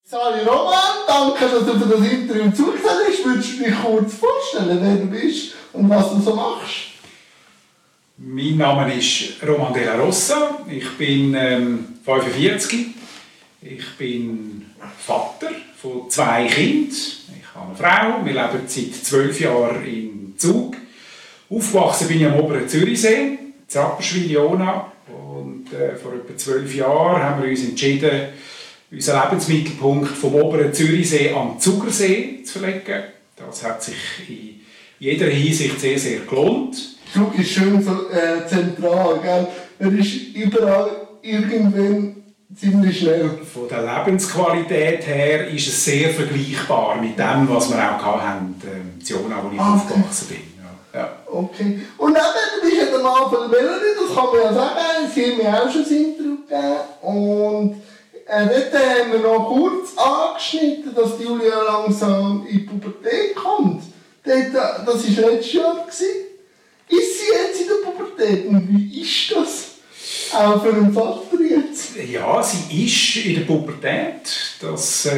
Sali Roman, danke, dass du für das Interview zugesagt hast. Würdest du dich kurz vorstellen, wer du bist und was du so machst? Mein Name ist Roman Della Rossa. Ich bin 45. Ich bin Vater von 2 Kindern. Ich habe eine Frau. Wir leben seit 12 Jahren in Zug. Aufgewachsen bin ich am oberen Zürichsee, in Rapperswil-Jona. Und vor etwa 12 Jahren haben wir uns entschieden, unseren Lebensmittelpunkt vom oberen Zürichsee am Zugersee zu verlegen. Das hat sich in jeder Hinsicht sehr, sehr gelohnt. Zug ist schön so, zentral, gell? Er ist überall irgendwann ziemlich schnell. Von der Lebensqualität her ist es sehr vergleichbar mit dem, was wir auch hatten, in Jona, wo ich aufgewachsen bin. Ja. Okay. Und eben, du bist ja der Mann von der Melanie, das kann man ja sagen. Sie haben mir auch schon ein Interview gegeben. Und dort haben wir noch kurz angeschnitten, dass Julia langsam in die Pubertät kommt. Das war letztes Jahr. Ist sie jetzt in der Pubertät? Und wie ist das? Auch für einen Vater jetzt? Ja, sie ist in der Pubertät. Das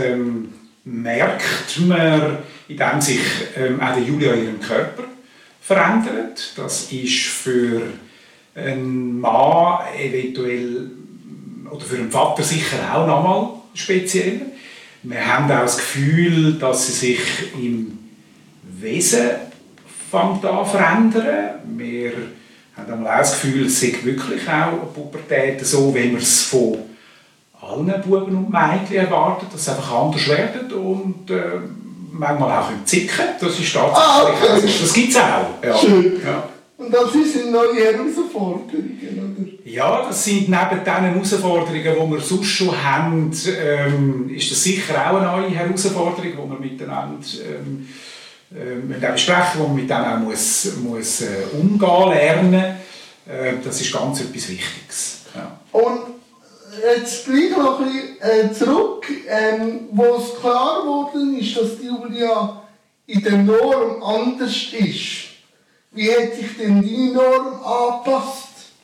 merkt man, indem sich auch der Julia in ihrem Körper verändert. Das ist für einen Mann eventuell oder für einen Vater sicher auch nochmal speziell. Wir haben auch das Gefühl, dass sie sich im Wesen fängt an zu verändern. Wir haben auch das Gefühl, es sei wirklich auch eine Pubertät so, wie man es von allen Buben und Mädchen erwartet, dass sie einfach anders werden und manchmal auch zicken. Das ist tatsächlich okay. Das gibt es auch. Ja. Schön. Ja. Und das sind neue Herausforderungen, oder? Ja, das sind neben den Herausforderungen, die wir sonst schon haben, ist das sicher auch eine neue Herausforderung, die wir miteinander besprechen, wo man mit denen auch muss umgehen lernen. Das ist ganz etwas Wichtiges. Ja. Und jetzt gleich noch ein bisschen zurück, wo es klar geworden ist, dass die Julia in der Norm anders ist. Wie hat sich denn die Norm angepasst?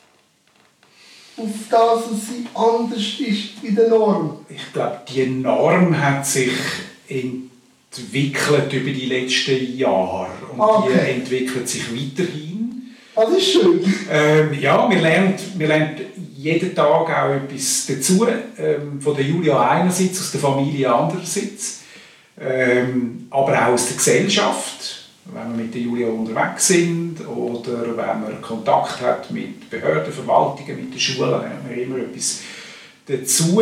Auf das, dass sie anders ist in der Norm? Ich glaube, die Norm hat sich entwickelt über die letzten Jahre und die entwickelt sich weiterhin. Das ist schön. Ja, wir lernen jeden Tag auch etwas dazu, von der Julia einerseits, aus der Familie andererseits, aber auch aus der Gesellschaft, wenn wir mit der Julia unterwegs sind oder wenn man Kontakt hat mit Behörden, Verwaltungen, mit den Schulen, lernt man immer etwas dazu.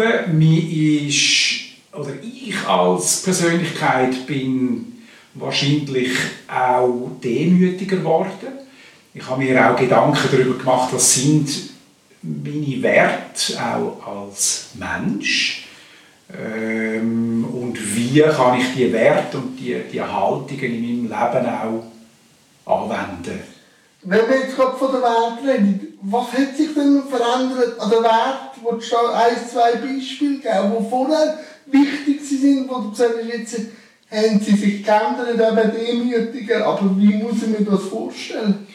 Ich als Persönlichkeit bin wahrscheinlich auch demütiger geworden. Ich habe mir auch Gedanken darüber gemacht, was sind meine Werte auch als Mensch und wie kann ich die Werte und die Haltungen in meinem Leben auch anwenden. Wenn wir jetzt gerade von den Werten reden, was hat sich denn verändert an den Werten? Willst du da 1, 2 Beispiele geben, die vorher wichtig sind, wo du gesagt hast, jetzt haben sie sich geändert, eben demütiger, aber wie muss ich mir das vorstellen?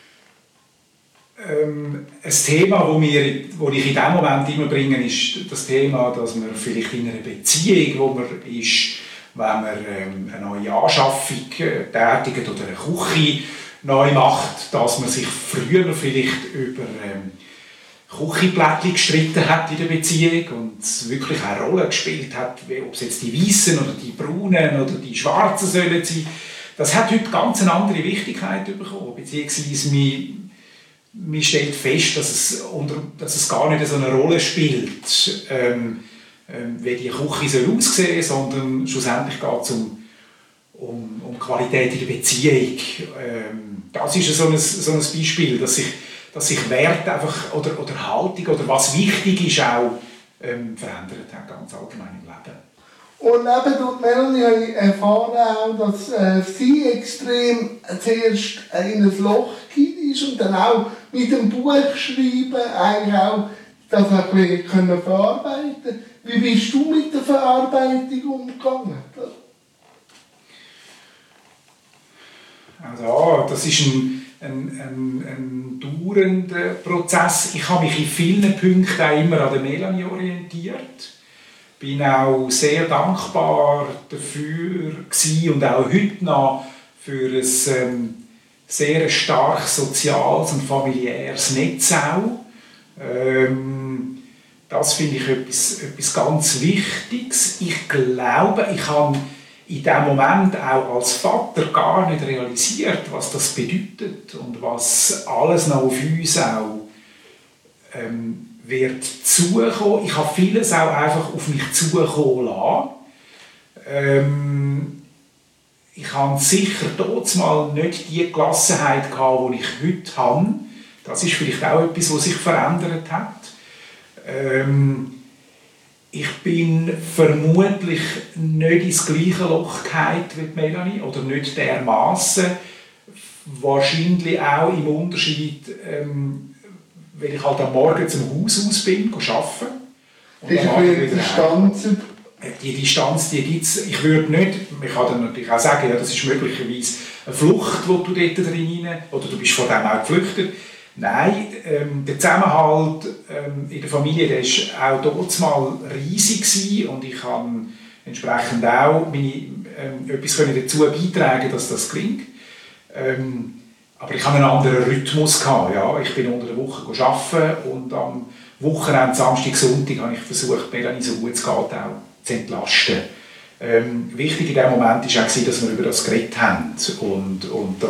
Ein Thema, das ich in diesem Moment immer bringe, ist das Thema, dass man vielleicht in einer Beziehung, wo man ist, wenn man eine neue Anschaffung tätigt oder eine Küche neu macht, dass man sich früher vielleicht über Küchenplättchen gestritten hat in der Beziehung und es wirklich eine Rolle gespielt hat, ob es jetzt die weißen oder die braunen oder die schwarzen sollen sein. Das hat heute ganz eine andere Wichtigkeit bekommen, beziehungsweise man stellt fest, dass es gar nicht so eine Rolle spielt, wie die Küche aussehen soll, sondern schlussendlich geht es um Qualität in der Beziehung. Das ist so ein Beispiel, dass sich Wert einfach, oder Haltung oder was wichtig ist, auch verändert hat, ganz allgemein im Leben. Und eben durch Melanie habe ich erfahren auch, dass sie extrem zuerst in ein Loch gefallen ist und dann auch mit dem Buch schreiben eigentlich auch das ein bisschen verarbeiten können. Wie bist du mit der Verarbeitung umgegangen? Also, das ist ein dauernder Prozess. Ich habe mich in vielen Punkten auch immer an der Melanie orientiert. bin auch sehr dankbar dafür gewesen und auch heute noch für ein sehr stark soziales und familiäres Netz auch. Das finde ich etwas ganz Wichtiges. Ich glaube, ich habe in diesem Moment auch als Vater gar nicht realisiert, was das bedeutet und was alles noch auf uns auch wird zukommen. Ich habe vieles auch einfach auf mich zukommen lassen. Ich hatte sicher damals mal nicht die Gelassenheit gehabt, die ich heute habe. Das ist vielleicht auch etwas, was sich verändert hat. Ich bin vermutlich nicht ins gleiche Loch gefallen wie Melanie oder nicht dermassen. Wahrscheinlich auch im Unterschied, weil ich halt am Morgen zum Haus aus bin, arbeiten. Und ist eine Distanz. Die Distanz, die gibt es. Ich würde nicht, ich kann dann natürlich auch sagen, ja, das ist möglicherweise eine Flucht, die du dort drin, oder du bist von dem auch geflüchtet. Nein, der Zusammenhalt in der Familie, der war auch dort mal riesig gewesen, und ich habe entsprechend auch etwas dazu beitragen, dass das gelingt. Aber ich hatte einen anderen Rhythmus gehabt, ja. Ich bin unter der Woche arbeiten und am Wochenende, Samstag, Sonntag, habe ich versucht, Melanie so gut es geht auch zu entlasten. Wichtig in diesem Moment war auch, dass wir über das geredet haben und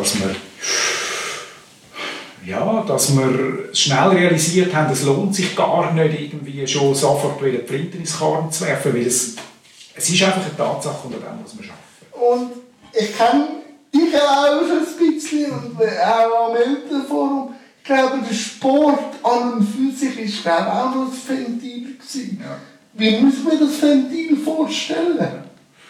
dass wir schnell realisiert haben, es lohnt sich gar nicht, irgendwie schon sofort wieder die Flinte ins Korn zu werfen, weil es ist einfach eine Tatsache, unter dem muss man arbeiten. Und ich kenne dich auch schon ein bisschen und auch am Elternforum. Ich glaube, der Sport an und für sich war auch noch das Ventil. Ja. Wie muss man das Ventil vorstellen?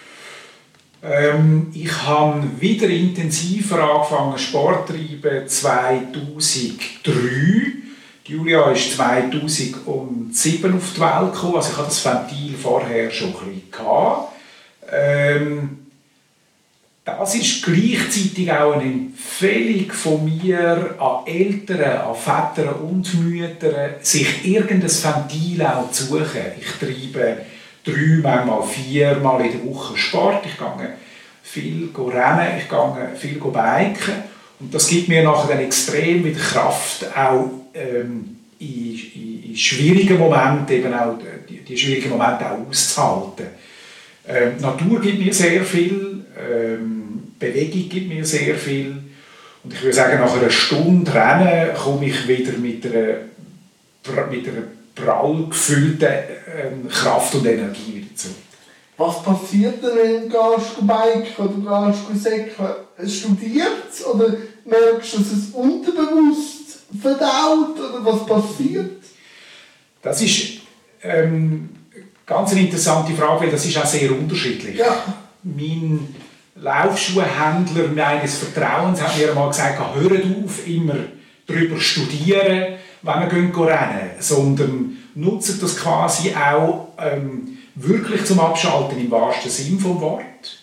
Ich habe wieder intensiver angefangen Sport zu treiben 2003. Julia ist 2007 auf die Welt gekommen, also ich hatte das Ventil vorher schon ein bisschen. Das ist gleichzeitig auch eine Empfehlung von mir an Eltern, an Väter und Mütter, sich irgendein Ventil auch zu suchen. Ich treibe 3, manchmal 4 Mal in der Woche Sport. Ich gehe viel rennen, ich gehe viel biken. Und das gibt mir nachher dann extrem wieder Kraft, auch in schwierigen Momenten eben auch die schwierigen Momente auch auszuhalten. Die Natur gibt mir sehr viel, Bewegung gibt mir sehr viel. Und ich würde sagen, nach einer Stunde Rennen komme ich wieder mit einer prall gefüllten Kraft und Energie wieder zurück. Was passiert denn, wenn du biken oder säckeln? Studierst du oder merkst du, dass es unterbewusst verdaut? Oder was passiert? Das ist ganz eine interessante Frage, weil das ist auch sehr unterschiedlich. Ja. Mein Laufschuhhändler meines Vertrauens hat mir einmal gesagt, hört auf, immer darüber studieren, wenn wir rennen gehen, sondern nutzt das quasi auch wirklich zum Abschalten im wahrsten Sinn des Wortes.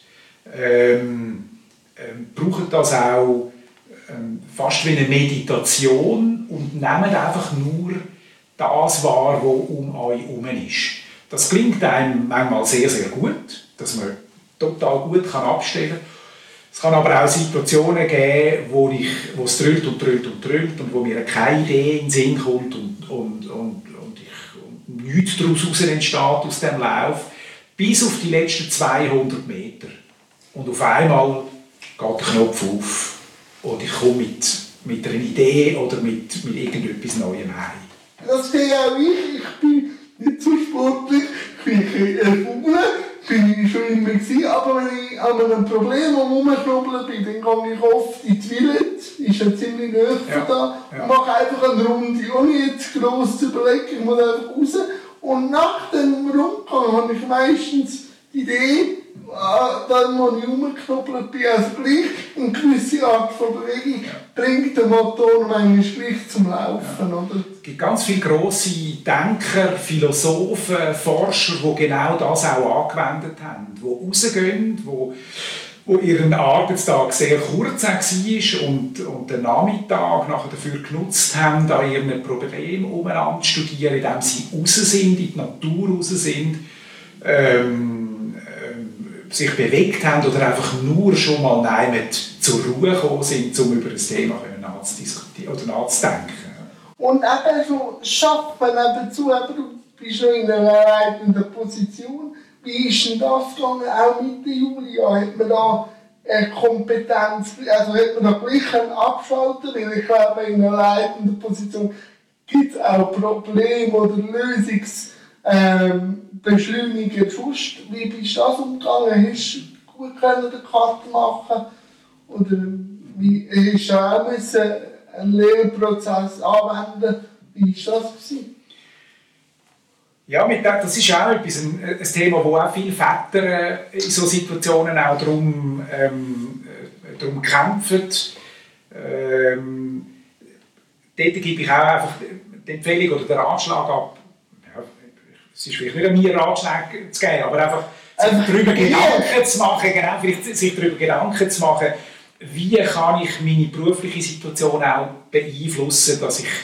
Braucht das auch fast wie eine Meditation und nehmt einfach nur das wahr, was um euch herum ist. Das klingt einem manchmal sehr, sehr gut, dass man total gut abstellen kann. Es kann aber auch Situationen geben, wo es drüllt und wo mir keine Idee in den Sinn kommt und nichts daraus entsteht aus dem Lauf, bis auf die letzten 200 Meter. Und auf einmal geht der Knopf auf und ich komme mit einer Idee oder mit irgendetwas Neuem heim. Das sehe auch ich. Ich bin nicht so sportlich, ich bin erfunden. Bin ich schon immer gewesen, aber wenn ich an einem Problem herumknobbeln bin, dann gehe ich oft in die Villette, ist ja ziemlich nahe von da, und mache einfach eine Runde, ohne jetzt gross zu überlegen, ich muss einfach raus. Und nach dem Rundgang habe ich meistens die Idee, dann, wo ich rumgeknobbelt bin, also gleich eine gewisse Art von Bewegung, bringt der Motor manchmal gleich zum Laufen. Oder? Es gibt ganz viele grosse Denker, Philosophen, Forscher, die genau das auch angewendet haben, die rausgehen, wo ihren Arbeitstag sehr kurz war und den Nachmittag nachher dafür genutzt haben, an ihren Problemen umeinander zu studieren, indem sie raus sind, in die Natur raus sind. sich bewegt haben oder einfach nur schon mal zur Ruhe gekommen sind, um über das Thema nachzudiskutieren oder nachzudenken. Und eben so schafft man nebenzu, du bist noch in einer leitenden Position. Wie ist denn das gegangen, auch mit der Julia? Hat man da eine Kompetenz, also hat man da gleich abschalten, weil ich glaube, in einer leitenden Position gibt es auch Probleme oder Lösungsbeschleuniger. Wie bist du das umgegangen? Hast du gut können die Karte machen? Oder wie hast du auch einen Lehrprozess anwenden? Wie war das? Ja, das ist auch ein Thema, wo auch viele Väter in solchen Situationen auch darum kämpfen. Dort gebe ich auch einfach die Empfehlung oder den Ratschlag ab. Ja, es ist vielleicht nicht an mir, Ratschläge zu geben, aber einfach sich darüber Gedanken zu machen, wie kann ich meine berufliche Situation auch beeinflussen, dass ich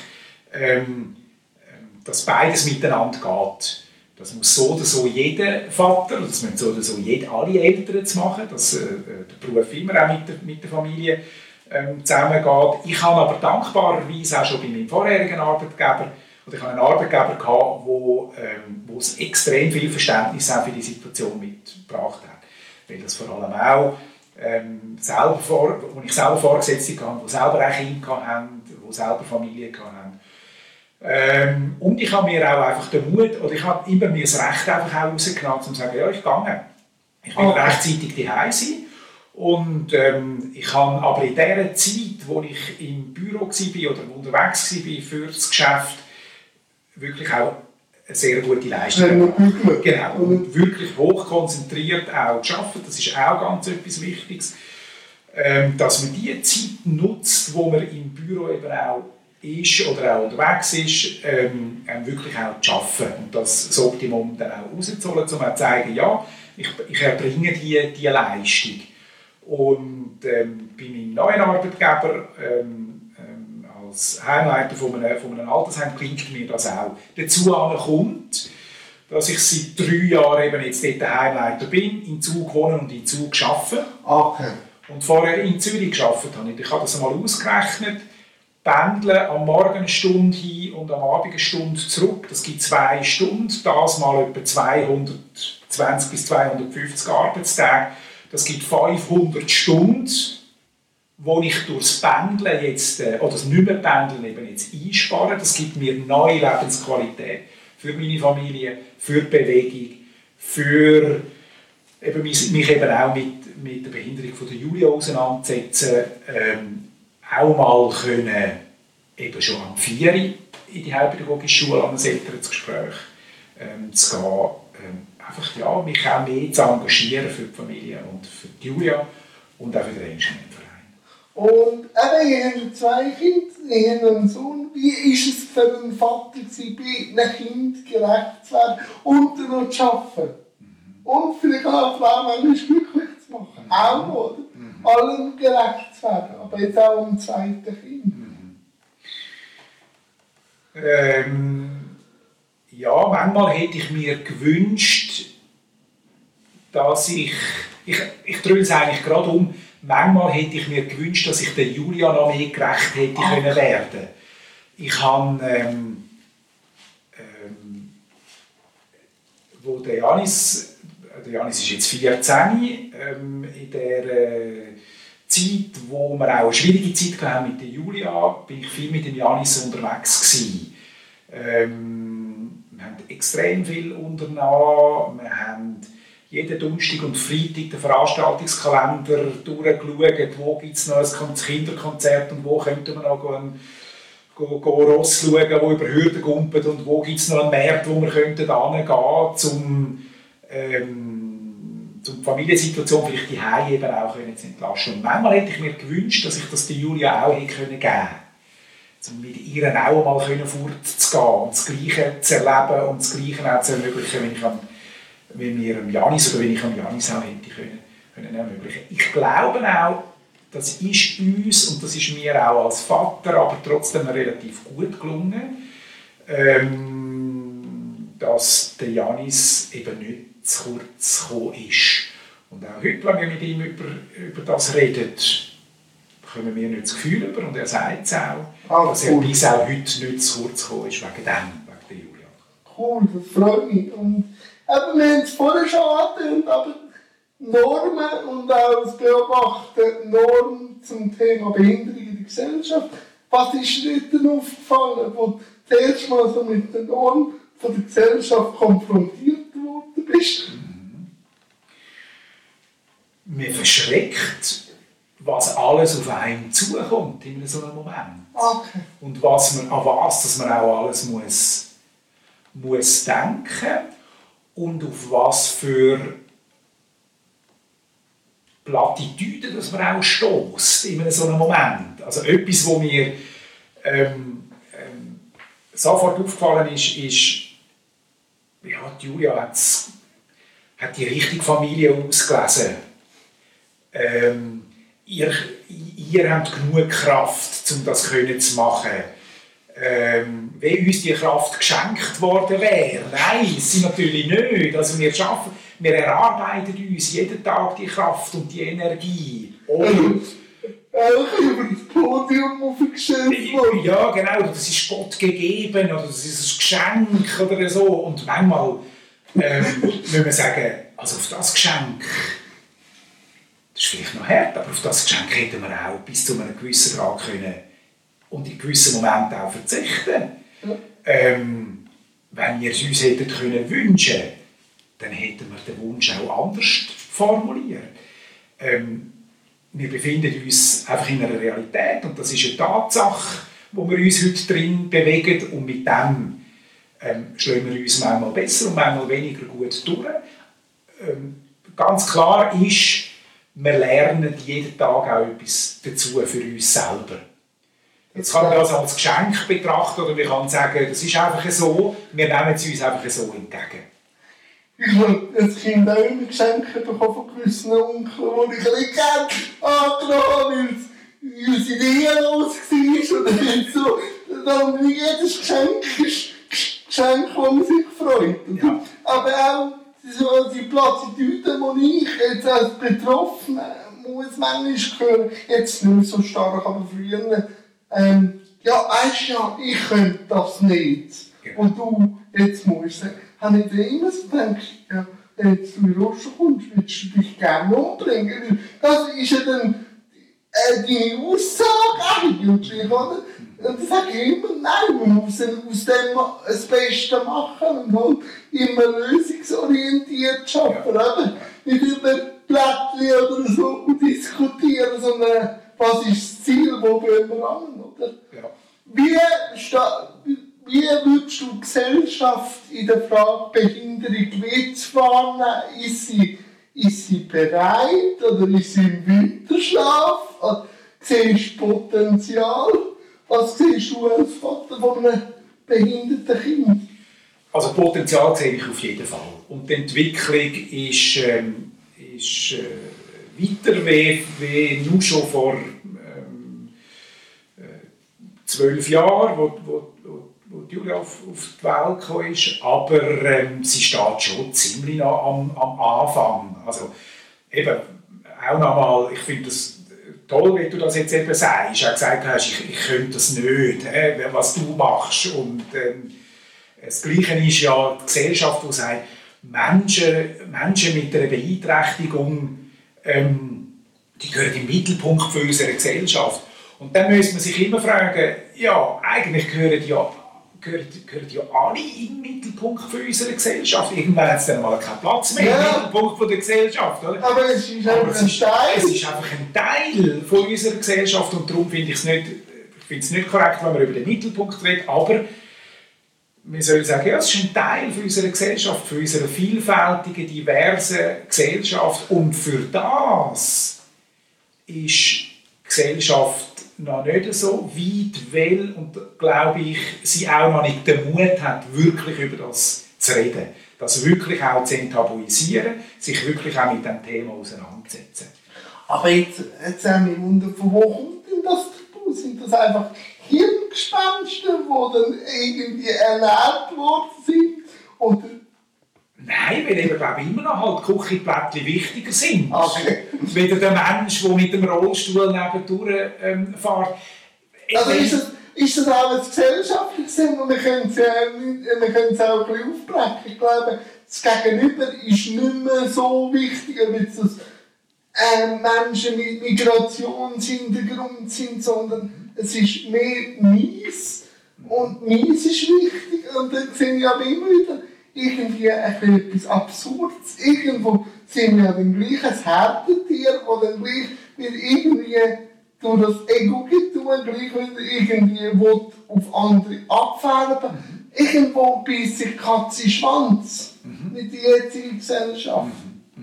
dass beides miteinander geht. Das muss so oder so jeder Vater, das müssen so oder so alle Eltern zu machen, dass der Beruf immer auch mit der Familie zusammengeht. Ich habe aber dankbarerweise auch schon bei meinem vorherigen Arbeitgeber, oder ich habe einen Arbeitgeber gehabt, wo es extrem viel Verständnis auch für die Situation mitgebracht hat. Weil das vor allem auch wo ich selber Vorgesetzte hatte, die selber auch Kinder hatten, die selber Familie hatten. Und ich habe mir auch einfach den Mut, oder ich habe immer mir das Recht einfach auch rausgenommen, um zu sagen, ja, ich gehe. Ich will rechtzeitig daheim sein. Und ich habe aber in der Zeit, wo ich im Büro war oder unterwegs war für das Geschäft, wirklich auch eine sehr gute Leistung gemacht. Genau. Und wirklich hochkonzentriert auch arbeiten. Das ist auch ganz etwas Wichtiges. Dass man die Zeit nutzt, wo man im Büro eben auch ist oder auch unterwegs ist, wirklich auch zu arbeiten und das Optimum dann auch rauszuholen, um zu zeigen, ja, ich erbringe die Leistung. Und bei meinem neuen Arbeitgeber als Heimleiter von einem Altersheim klingt mir das auch. Dazu kommt, dass ich seit 3 Jahren eben jetzt dort Heimleiter bin, in Zug wohne und in Zug arbeite. Okay. Und vorher in Zürich gearbeitet habe. Ich habe das einmal ausgerechnet. Pendeln am Morgen eine Stunde hin und am Abend eine Stunde zurück. Das gibt 2 Stunden, das mal etwa 220 bis 250 Arbeitstage. Das gibt 500 Stunden, wo ich durchs Pendeln jetzt, oder das nicht mehr Pendeln eben jetzt einspare. Das gibt mir neue Lebensqualität für meine Familie, für die Bewegung, für eben mich eben auch mit der Behinderung von der Julia auseinandersetzen. Auch mal können, eben schon am 4 Uhr in die heilpädagogische Schule an ein Elterngespräch zu gehen. Einfach ja, mich auch mehr zu engagieren für die Familie und für die Julia und auch für den Instrumentverein. Und ihr habt 2 Kinder, ihr habt einen Sohn. Wie war es für einen Vater, bei einem Kind gerecht zu werden und noch zu arbeiten? Und vielleicht auch eine Frau manchmal glücklich zu machen. Auch, oder? Allem gerecht zu werden, aber jetzt auch am 2. Kind. Ja, manchmal hätte ich mir gewünscht, dass ich drehe es eigentlich gerade um, manchmal hätte ich mir gewünscht, dass ich der Julia noch mehr gerecht hätte können werden. Ich habe, wo der Janis ist jetzt 14, in der Zeit, wo wir auch eine schwierige Zeit hatten mit der Julia, bin ich viel mit dem Janis unterwegs gewesen. Wir haben extrem viel unternommen. Wir haben jeden Donnerstag und Freitag den Veranstaltungskalender durchgeschaut, wo gibt es noch ein Kinderkonzert und wo könnte man noch Ross schauen, die über Hürden gumpen und wo gibt es noch einen Markt, wo wir hingehen könnten, um die Familiensituation vielleicht die Hause eben auch zu entlasten. Und manchmal hätte ich mir gewünscht, dass ich das der Julia auch hätte geben können. Um mit ihr auch mal fortzugehen und das Gleiche zu erleben und das Gleiche auch zu ermöglichen, wenn ich am Janis auch hätte können ermöglichen. Ich glaube auch, das ist uns und das ist mir auch als Vater aber trotzdem relativ gut gelungen, dass der Janis eben nicht zu kurz gekommen ist. Und auch heute, wenn wir mit ihm über das reden, bekommen wir nicht das Gefühl über, und er sagt es auch, dass er bis auch heute nicht zu kurz gekommen ist wegen der Julia. Cool, das freut mich. Und wir haben es vorher schon angetönt, aber Normen und auch das Beobachten Normen zum Thema Behinderung in der Gesellschaft. Was ist dir denn aufgefallen, wo du das erste Mal so mit der Norm von der Gesellschaft konfrontiert worden bist? Mir verschreckt, was alles auf einen zukommt in so einem Moment. Okay. Und an was dass man auch alles muss denken und auf was für Plattitüden, dass man auch stößt in so einem Moment. Also etwas, was mir sofort aufgefallen ist, ja, Julia hat die richtige Familie ausgelesen. Ihr habt genug Kraft, um das zu machen. Wenn uns die Kraft geschenkt worden wäre. Nein, sie natürlich nicht. Also wir erarbeiten uns jeden Tag die Kraft und die Energie. Auch über das Podium aufgestellt worden. Ja, genau. Das ist Gott gegeben oder das ist ein Geschenk oder so. Und manchmal müssen wir sagen, also auf das Geschenk, das ist vielleicht noch hart, aber auf das Geschenk hätten wir auch bis zu einem gewissen Grad können und in gewissen Momenten auch verzichten. Wenn wir es uns hätten können wünschen, dann hätten wir den Wunsch auch anders formuliert. Wir befinden uns einfach in einer Realität und das ist eine Tatsache, wo wir uns heute drin bewegen und mit dem schlagen wir uns manchmal besser und manchmal weniger gut durch. Ganz klar ist, wir lernen jeden Tag auch etwas dazu für uns selber. Jetzt kann man das als Geschenk betrachten oder wir können sagen, das ist einfach so, wir nehmen es uns einfach so entgegen. Ich habe als Kind auch immer Geschenke bekommen von gewissen Onkeln, die ich ein bisschen angenommen, weil sie ideenlos war oder nicht so. Dann jedes Geschenk ist ein Geschenk, das man sich freut. Ja. Aber auch so die Plattitüden, die ich jetzt als Betroffener muss manchmal hören, jetzt nicht mehr so stark, aber früher, ja, weisst ja, ich könnte das nicht. Ja. Und du, jetzt musst du sagen, habe ich dir immer so gedacht, ja, jetzt du in Roschen kommst, willst du dich gerne umbringen? Das ist ja dann deine Aussage eigentlich, oder? Und dann sage ich immer, nein, man muss aus dem das Beste machen und halt immer lösungsorientiert arbeiten. Ja. Nicht über Blättchen oder so diskutieren, sondern was ist das Ziel, wo wollen wir an, oder? Ja. Wie würdest du die Gesellschaft in der Frage Behinderung wahrnehmen? Ist sie bereit oder ist sie im Winterschlaf? Siehst du Potenzial? Was siehst du als Vater von einem behinderten Kind? Also Potenzial sehe ich auf jeden Fall. Und die Entwicklung ist weiter wie nur schon vor 12 Jahren, wo Julia auf die Welt gekommen ist, aber sie steht schon ziemlich am Anfang. Also eben, auch nochmal, ich finde das toll, wie du das jetzt eben sagst. Auch gesagt hast, ich könnte das nicht, was du machst. Und das Gleiche ist ja die Gesellschaft, die sagt, Menschen mit einer Beeinträchtigung, die gehören im Mittelpunkt für unsere Gesellschaft. Und dann müsste man sich immer fragen, ja, eigentlich gehören ja alle im Mittelpunkt für unsere Gesellschaft. Irgendwann hat es dann mal keinen Platz mehr im Mittelpunkt der Gesellschaft. Oder? Aber es ist einfach ein Teil. Es ist einfach ein Teil von unserer Gesellschaft und darum finde ich es nicht korrekt, wenn man über den Mittelpunkt redet, aber wir sollen sagen, ja, es ist ein Teil von unserer Gesellschaft, für unsere vielfältige, diverse Gesellschaft und für das ist die Gesellschaft noch nicht so weit, weil, und glaube ich, sie auch noch nicht den Mut hat, wirklich über das zu reden. Das wirklich auch zu enttabuisieren, sich wirklich auch mit dem Thema auseinandersetzen. Aber jetzt haben wir Wunder, von wo kommt denn das dazu? Sind das einfach Hirngespenster, die dann irgendwie ernährt worden sind? Oder Nein, weil eben, glaube ich, immer noch halt Küchenplättchen wichtiger sind. Okay. Weder der Mensch, der mit dem Rollstuhl nebendurch fährt. Also ist das auch ein gesellschaftliches Thema? Wir können es auch ein bisschen aufbrechen. Ich glaube, das Gegenüber ist nicht mehr so wichtig, ob jetzt das Menschen mit Migrationshintergrund sind, sondern es ist mehr meins. Und meins ist wichtig. Und dann sehe ich aber immer wieder irgendwie etwas Absurdes. Irgendwo sind wir ja dann gleich ein Herdentier, das dann gleich wieder irgendwie durch das Ego-Getue gleich wieder irgendwie auf andere abfärben. Irgendwo beißt sich Katze in den Schwanz mit der jetzigen Gesellschaft.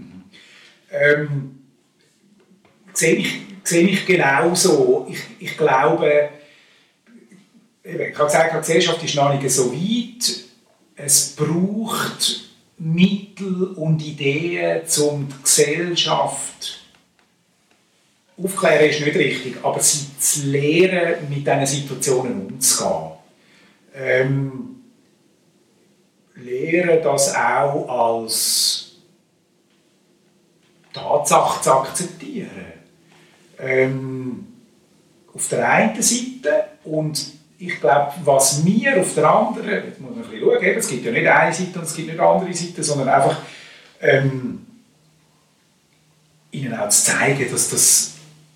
Sehe ich genauso. Ich glaube, ich habe gesagt, die Gesellschaft ist noch nicht so weit. Es braucht Mittel und Ideen, um die Gesellschaft aufklären ist nicht richtig, aber sie zu lernen, mit diesen Situationen umzugehen. Lernen das auch als Tatsache zu akzeptieren. Auf der einen Seite, und ich glaube, was wir auf der anderen, jetzt muss man ein bisschen schauen, es gibt ja nicht eine Seite und es gibt nicht eine andere Seite, sondern einfach ihnen auch zu zeigen, dass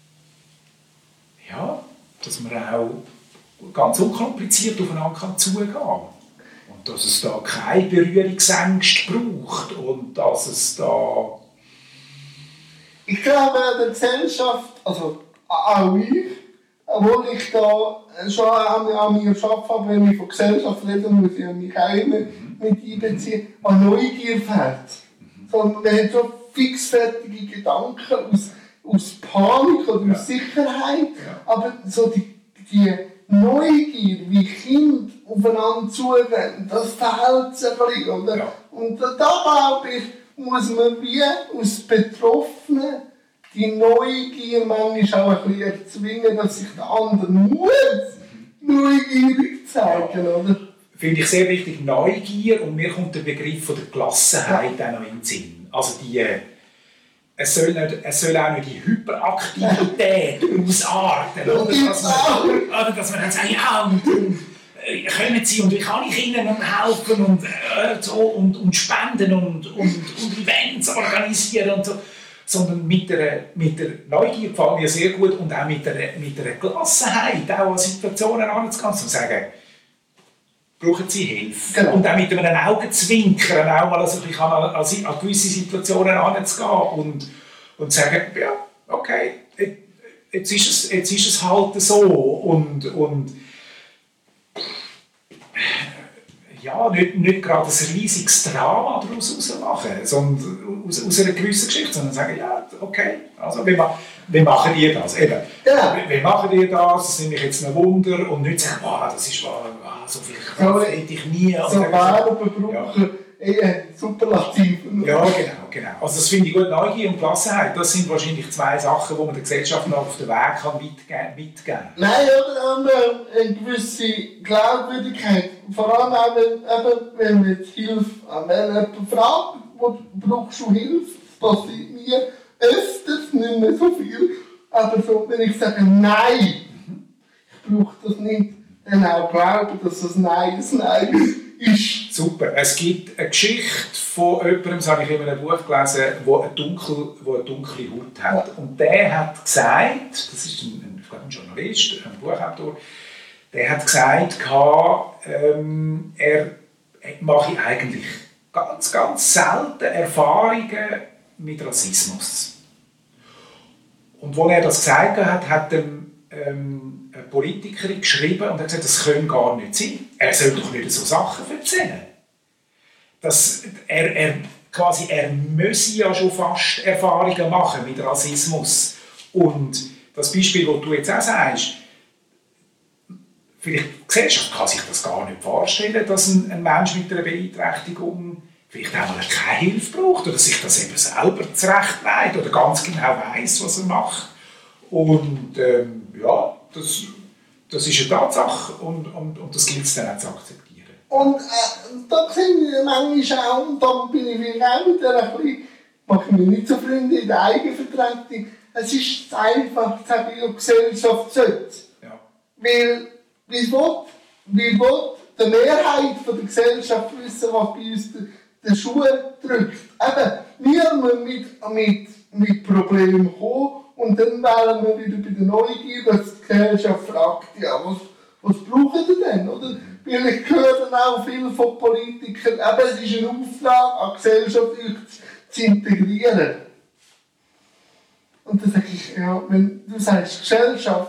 man auch ganz unkompliziert aufeinander zugehen kann. Und dass es da keine Berührungsängste braucht und dass es da... Ich glaube, der Gesellschaft, also auch ich, obwohl ich da schon an mir arbeite, wenn ich von Gesellschaft rede, muss ich mich auch immer mit einbeziehen, an Neugier fehlt. Sondern man hat schon fixfertige Gedanken aus Panik oder aus Sicherheit, aber so die Neugier, wie Kinder aufeinander zugehen, das fehlt ein bisschen, oder? Ja. Und da glaube ich, muss man wie aus Betroffenen die Neugier manchmal auch ein bisschen erzwingen, dass sich der andere muss neugierig zeigen, oder? Finde ich sehr wichtig, Neugier, und mir kommt der Begriff von der Gelassenheit auch noch in den Sinn. Also es soll auch nicht die Hyperaktivität ausarten, oder? Dass man dann sagt, ja, und kommen Sie und wie kann ich Ihnen helfen und spenden und Events organisieren und so. Sondern mit der Neugier gefällt mir sehr gut und auch mit der Gelassenheit auch an Situationen heranzugehen und zu sagen, brauchen Sie Hilfe. Genau. Und auch mit einem Augenzwinkern auch mal an gewisse Situationen heranzugehen und zu sagen, ja, okay, jetzt ist es halt so. Und ja, nicht gerade ein riesiges Drama daraus machen, sondern aus einer gewissen Geschichte, sondern sagen, ja, okay, also wie machen die das? Eben, wie machen die das? Das ist nämlich jetzt ein Wunder und nicht sagen, das ist so viel Kraft hätte ich nie. So Verben brauchen Superlativ. Ja, genau. Also das finde ich gut, Neugier und Gelassenheit, das sind wahrscheinlich zwei Sachen, die man der Gesellschaft noch auf den Weg mitgeben kann. Nein, oder eine gewisse Glaubwürdigkeit. Vor allem auch, wenn man jetzt Hilfe, wenn jemand fragt, brauchst du Hilfe, das passiert mir öfters, nicht mehr so viel. Aber so, wenn ich sage, nein, ich brauche das nicht, dann auch glauben, dass das Nein ist. Ist. Super. Es gibt eine Geschichte von jemandem, das habe ich in einem Buch gelesen, der eine dunkle Haut hat. Ja. Und der hat gesagt, das ist ein Journalist, ein Buchautor, der hat gesagt, er mache eigentlich ganz, ganz selten Erfahrungen mit Rassismus. Und als er das gesagt hat, hat eine Politikerin geschrieben und hat gesagt, das könne gar nicht sein. Er soll doch nicht so Sachen erzählen. Er müsse ja schon fast Erfahrungen machen mit Rassismus. Und das Beispiel, das du jetzt auch sagst, vielleicht die Gesellschaft kann sich das gar nicht vorstellen, dass ein Mensch mit einer Beeinträchtigung vielleicht auch mal keine Hilfe braucht oder sich das eben selber zurechtlegt oder ganz genau weiss, was er macht. Und das ist eine Tatsache und das gilt es dann auch zu akzeptieren. Und da sehe ich manchmal auch, und da bin ich vielleicht auch wieder ein bisschen, mache ich mich nicht so Freunde in der Eigenvertretung. Es ist einfach, sage ich, die Gesellschaft sollte. Ja. Weil, wie will die Mehrheit der Gesellschaft wissen, was bei uns der Schuh drückt. Eben, wir müssen mit Problemen kommen und dann wären wir wieder bei der Neugier, dass die Gesellschaft fragt, ja, was brauchen die denn? Oder? Weil ich höre dann auch viel von Politikern, eben, es ist ein Auftrag an die Gesellschaft, euch zu integrieren. Und dann sage ich, ja, wenn du sagst Gesellschaft,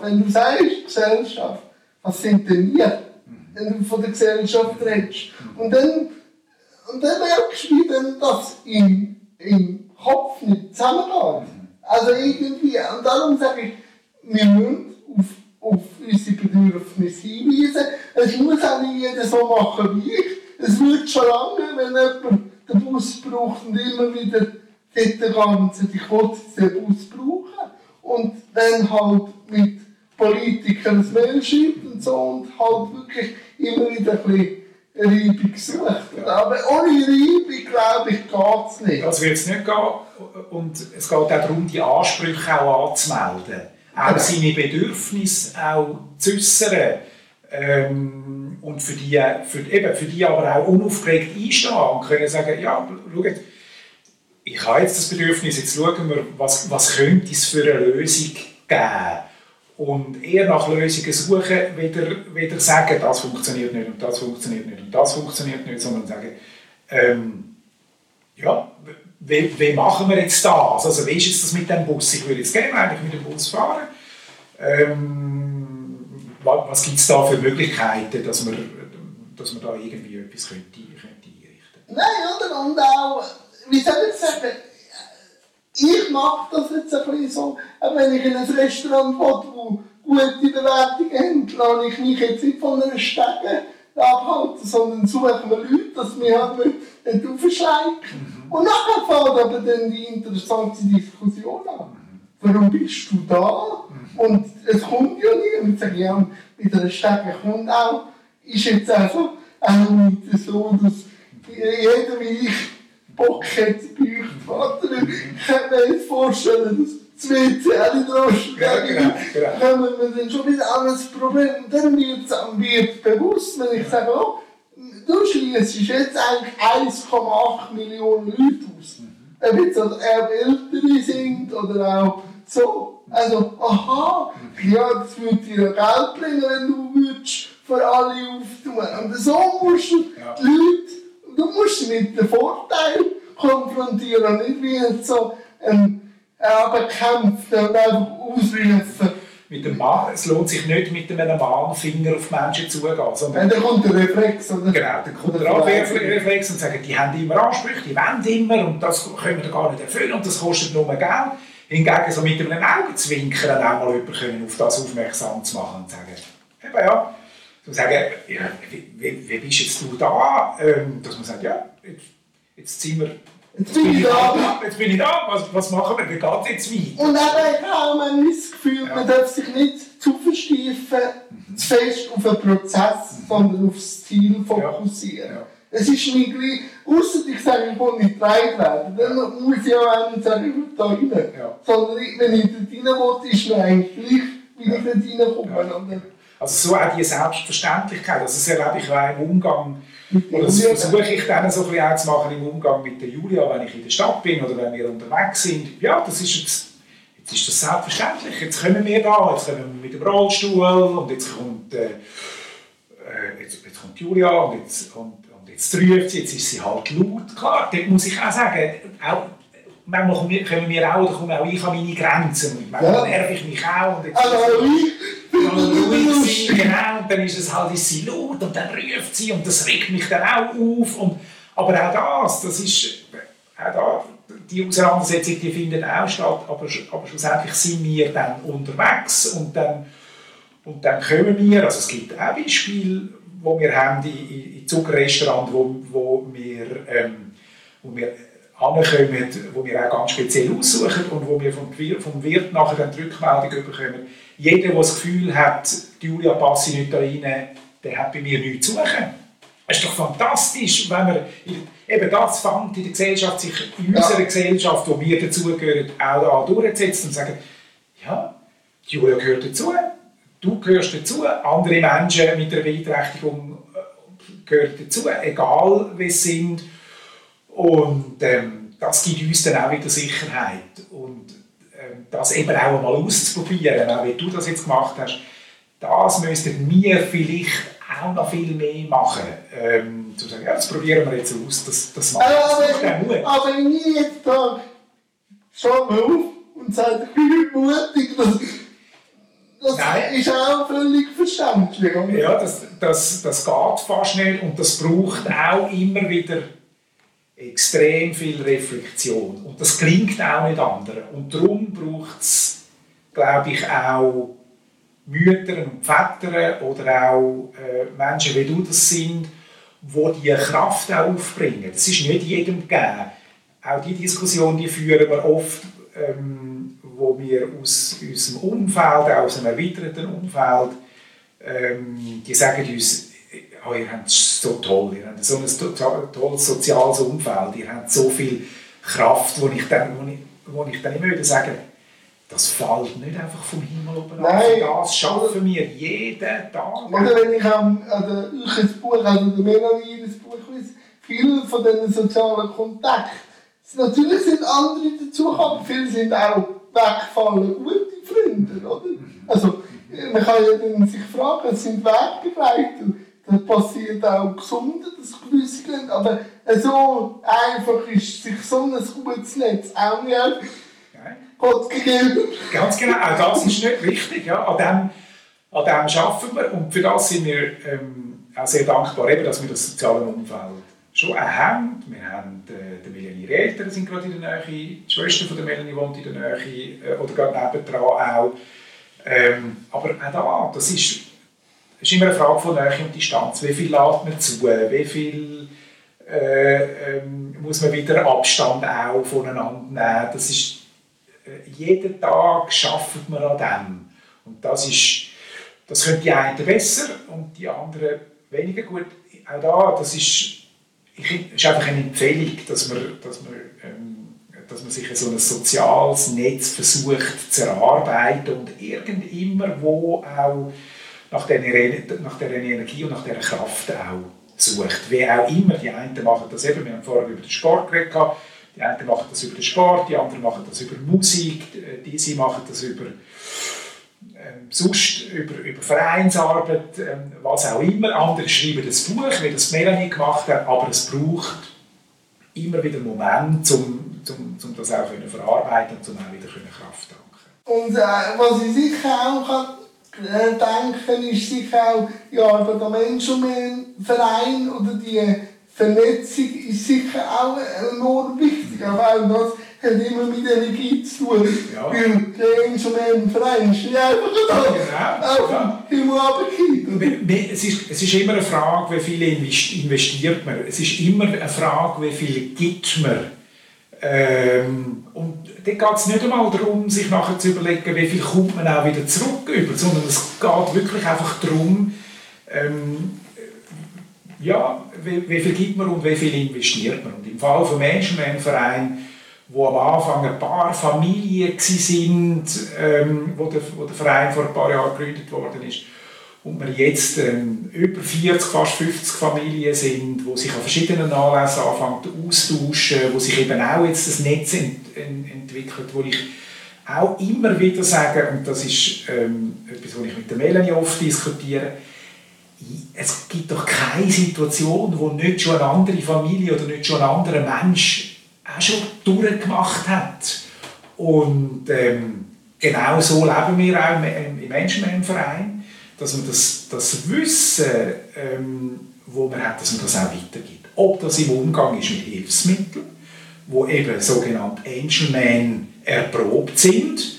was sind denn wir, wenn du von der Gesellschaft redest? Und dann merkst du, wie dann das im Kopf nicht zusammengeht. Also irgendwie, und darum sage ich, wir müssen auf unsere Bedürfnisse hinweisen. Es muss auch nicht jeder so machen wie ich. Es wird schon lange, wenn jemand den Bus braucht und immer wieder dort Ganze, ich will den Bus brauchen. Und dann halt mit Politikern ein Mail schreibt und so und halt wirklich immer wieder ein bisschen Reibung sucht. Ja. Aber ohne Reibung, glaube ich, geht es nicht. Das wird es nicht gehen. Und es geht auch darum, die Ansprüche auch anzumelden. Auch seine Bedürfnisse auch zu äußern. Und für die aber auch unaufgeregt einstehen und können sagen, ja, schaut, ich habe jetzt das Bedürfnis, jetzt schauen wir, was könnte es für eine Lösung geben. Und eher nach Lösungen suchen, weder sagen, das funktioniert nicht und das funktioniert nicht und das funktioniert nicht, sondern sagen, ja, wie machen wir jetzt das? Also wie ist jetzt das mit dem Bus? Ich würde jetzt gerne eigentlich mit dem Bus fahren. Was gibt es da für Möglichkeiten, dass man da irgendwie etwas könnte einrichten? Nein, oder? Und auch, wie soll ich sagen, ich mache das jetzt ein bisschen so, wenn ich in ein Restaurant will, wo gute Bewertungen haben, lasse ich mich jetzt nicht von einer Stege abhalten, sondern suche mir Leute, dass wir halt nicht aufschleichen. Und nachher fängt aber dann die interessante Diskussion an. Warum bist du da? Und es kommt ja niemand. Ich sage, ja, mit einer Stege kommt auch. Ist jetzt also auch nicht so, dass jeder wie ich Bock hat, bei euch Vater. Ich kann mir jetzt vorstellen, dass das WC auch nicht rausgegangen ist. Dann haben wir dann schon wieder ein anderes Problem. Und dann wird bewusst, wenn ich sage, oh, du schliessest jetzt eigentlich 1,8 Millionen Leute aus. Ob jetzt auch Ältere sind oder auch so. Also, aha, ja, das würde dir Geld bringen, wenn du würdest für alle auftun. Und so musst du die Leute, du musst sie mit dem Vorteil konfrontieren, nicht wie so ein Abkämpfer und einfach ausrufen. Es lohnt sich nicht, mit einem Mahnfinger auf Menschen zuzugehen. Dann kommt der Reflex, oder? Genau, dann kommt der Abwehrreflex und sagt, die haben immer Ansprüche, die wollen immer und das können wir gar nicht erfüllen und das kostet nur Geld. Hingegen so mit einem Augenzwinkern auch mal jemanden auf das aufmerksam zu machen und zu sagen, eben ja, zu sagen, ja, wie bist jetzt du da? Dass man sagt, ja, jetzt sind wir. Jetzt bin ich da. Was machen wir? Wie geht es jetzt weiter? Und eben auch man das Gefühl, man darf sich nicht zu versteifen, zu fest auf den Prozess, sondern auf das Ziel fokussieren. Ja. Es ist nicht gleich, ausser ich sage, ich will nicht getragen werden, dann muss ich auch nicht sagen, ich will da rein. Ja. Sondern wenn ich dort rein will, ist mir eigentlich gleich, wie ich dort reinkomme. Ja. Also so auch die Selbstverständlichkeit, also das erlebe ich auch im Umgang, oder das versuche ich dann so ein bisschen auch zu machen im Umgang mit der Julia, wenn ich in der Stadt bin oder wenn wir unterwegs sind. Ja, das ist jetzt ist das selbstverständlich. Jetzt kommen wir da, jetzt kommen wir mit dem Rollstuhl und jetzt kommt Julia und jetzt ruft sie, jetzt ist sie halt laut. Klar, dort muss ich auch sagen, manchmal kommen wir auch, oder komme auch ich an meine Grenzen. Und manchmal nerv ich mich auch. Und jetzt ruhig sein, genau, und dann ist sie laut und dann ruft sie und das regt mich dann auch auf. Aber auch das ist, die Auseinandersetzung, die findet auch statt, aber schlussendlich sind wir dann unterwegs und dann kommen wir, also es gibt auch Beispiele, wo wir haben in Zugrestaurants, wo wir ankommen, wo wir auch ganz speziell aussuchen und wo wir vom Wirt nachher dann die Rückmeldung bekommen. Jeder, der das Gefühl hat, die Julia passe nicht da rein, der hat bei mir nichts zu suchen. Es ist doch fantastisch, wenn man eben das fängt in der Gesellschaft, sich in unserer Gesellschaft, wo wir dazugehören, auch da durchzusetzen und sagen, ja, die Julia gehört dazu, du gehörst dazu, andere Menschen mit einer Beeinträchtigung gehören dazu, egal wer sie sind. Und das gibt uns dann auch wieder Sicherheit. Und das eben auch einmal auszuprobieren, auch wie du das jetzt gemacht hast, das müssten wir vielleicht auch noch viel mehr machen. Zu sagen, ja, das probieren wir jetzt aus, das macht Mut. Aber wenn ich jetzt sage, schau mal auf und sage, ich bin mutig, das ist auch völlig verständlich. Oder? Ja, das geht fast nicht und das braucht auch immer wieder extrem viel Reflexion. Und das klingt auch nicht anderen. Und darum braucht es, glaube ich, auch Mütter und Väter oder auch Menschen wie du das sind, die diese Kraft auch aufbringen. Das ist nicht jedem gegeben. Auch die Diskussion, die führen wir oft, wo wir aus unserem Umfeld, auch aus einem erweiterten Umfeld, die sagen uns, oh, ihr habt es so toll, ihr habt so ein tolles soziales Umfeld, ihr habt so viel Kraft, wo ich dann immer wieder sage, das fällt nicht einfach vom Himmel oben ab. Das schaffen wir jeden Tag. Oder wenn ich an euch Buch, also der Melanie das Buch lese, viele von diesen sozialen Kontakten, natürlich sind andere dazugekommen, aber viele sind auch weggefallen, gute Freunde, oder? Also, man kann ja dann sich fragen, es sind Wegbegleiter, da passiert auch Gesunde, das Grüße, aber so einfach ist sich so ein gutes Netz auch nicht Gott gegeben. Ganz genau, auch das ist nicht richtig. Ja. An dem arbeiten wir und für das sind wir auch sehr dankbar, eben, dass wir das soziale Umfeld schon auch haben. Wir haben die Melanie ihre Eltern sind gerade in der Nähe, die Schwester von der Melanie wohnt in der Nähe oder gerade nebendran auch. Aber auch das ist immer eine Frage von Nähe und Distanz. Wie viel lässt man zu? Wie viel muss man wieder Abstand auch voneinander nehmen? Das ist, jeden Tag arbeitet man an dem. Und das können die einen besser und die anderen weniger gut. Auch da, das ist einfach eine Empfehlung, dass man sich so ein soziales Netz versucht zu erarbeiten und irgendwo auch nach dieser Energie und nach dieser Kraft auch sucht. Wie auch immer, die einen machen das eben, wir haben vorher über den Sport geredet, die einen machen das über den Sport, die anderen machen das über Musik, diese machen das über sonst über Vereinsarbeit, was auch immer. Andere schreiben das Buch, wie das Melanie gemacht hat, aber es braucht immer wieder einen Moment, um das auch zu verarbeiten und auch wieder Kraft tanken. Und was ich sicher auch denken, ist sicher auch die Arbeit am Menschenverein oder die Vernetzung ist sicher auch enorm wichtig. Aber auch das hat immer mit Energie zu tun. Ja. Weil der Menschenverein ist nicht einfach da. Genau. Es ist immer eine Frage, wie viel investiert man. Es ist immer eine Frage, wie viel gibt man. Und da geht es nicht einmal darum, sich nachher zu überlegen, wie viel kommt man auch wieder zurück über, sondern es geht wirklich einfach darum, wie viel gibt man und wie viel investiert man. Und im Fall vom Menschenverein, wo am Anfang ein paar Familien waren, wo der Verein vor ein paar Jahren gegründet worden ist, und wir jetzt über 40, fast 50 Familien sind, die sich an verschiedenen Anlässen anfangen austauschen, wo sich eben auch jetzt das Netz entwickelt, wo ich auch immer wieder sage, und das ist etwas, was ich mit der Melanie oft diskutiere, es gibt doch keine Situation, wo nicht schon eine andere Familie oder nicht schon ein anderer Mensch auch schon durchgemacht hat. Und genau so leben wir auch im Menschenverein, dass man das Wissen, wo man hat, dass man das auch weitergibt. Ob das im Umgang ist mit Hilfsmitteln, wo eben sogenannte Angelman erprobt sind,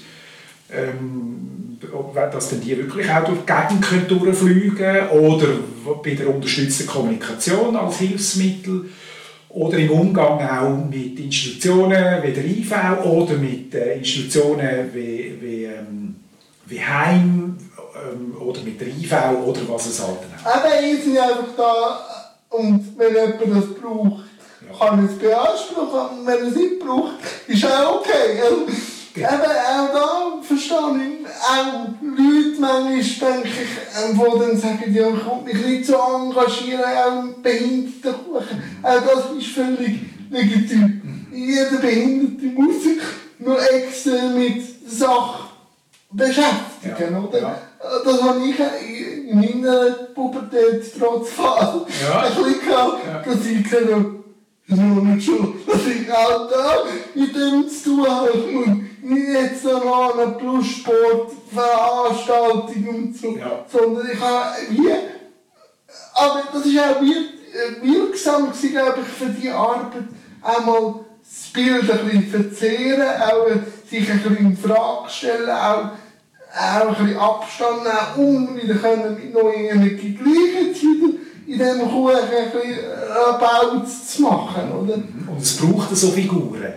dass dann die wirklich auch durch die Gegend durchfliegen können, oder bei der unterstützten Kommunikation als Hilfsmittel, oder im Umgang auch mit Institutionen wie der IV oder mit Institutionen wie Heim oder mit der IV oder was es halt auch. Aber ich bin einfach da Und wenn jemand das braucht, kann er es beanspruchen. Und wenn er es nicht braucht, ist auch okay. Also, eben, auch da verstehe ich auch Leute manchmal, denke ich, die dann sagen, ja, ich will mich nicht so engagieren, auch im Behindertenkuchen. Auch das ist völlig legitim. Jeder Behinderte muss sich nur extra mit Sachen beschäftigen, oder? Ja. Das habe ich in meiner Pubertät trotz Fall ein bisschen gehabt, dass ich gesagt habe, das ist nicht schon, dass ich auch da mit dem zu tun habe. Ich muss nicht jetzt noch eine Plussport-Veranstaltung und so, sondern ich habe aber das ist auch wirksam gewesen, glaube ich, für die Arbeit, einmal das Bild ein bisschen verzehren, auch sich ein bisschen in Frage stellen, auch ein bisschen Abstand nehmen, um wieder mit neuer Energie gleich wieder in diesem Kuchen ein bisschen Bauz zu machen. Oder? Und es braucht so Figuren.